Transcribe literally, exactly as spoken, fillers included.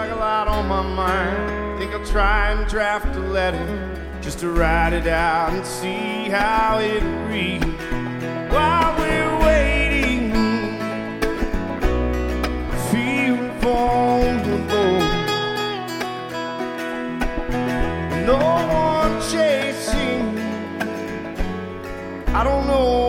got a lot on my mind. Think I'll try and draft a letter just to write it out and see how it reads. While we're waiting, I feel vulnerable. No one chasing, I don't know